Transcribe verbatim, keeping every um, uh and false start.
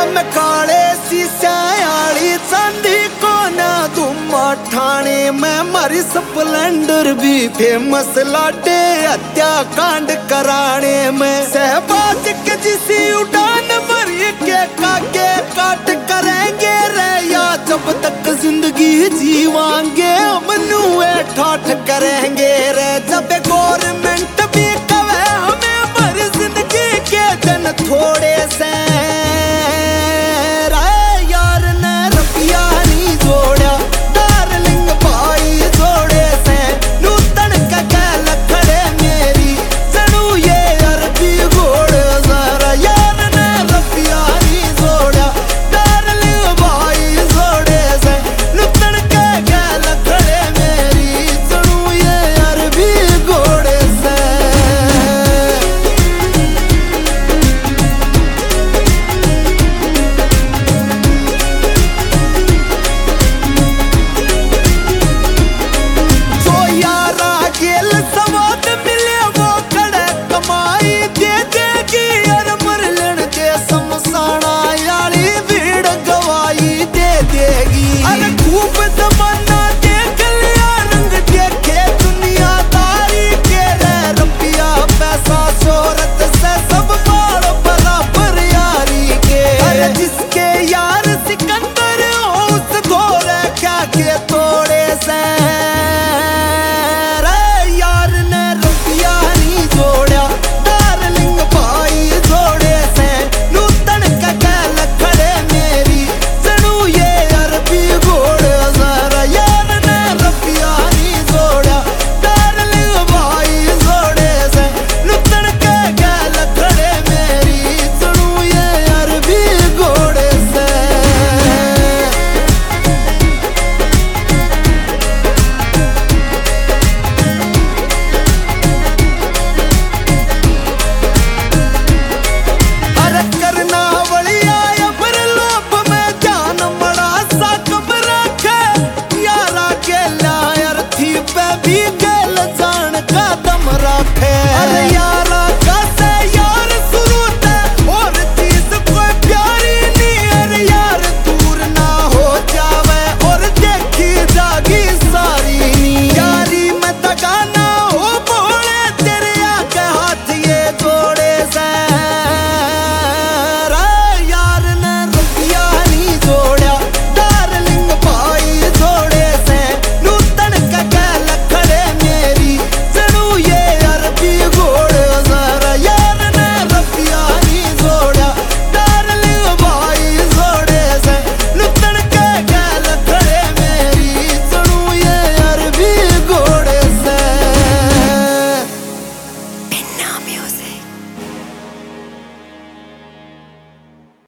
में काले शीशायाली चांदी को ना तुम ठाणे में मरी स्प्लेंडर भी फेमस लाडे हत्याकांड कराने में सहबाज के जिसी उड़ान मरी के काके काट करेंगे रे या जब तक जिंदगी जीवांगे मनुए ठाठ करेंगे रे जब गोर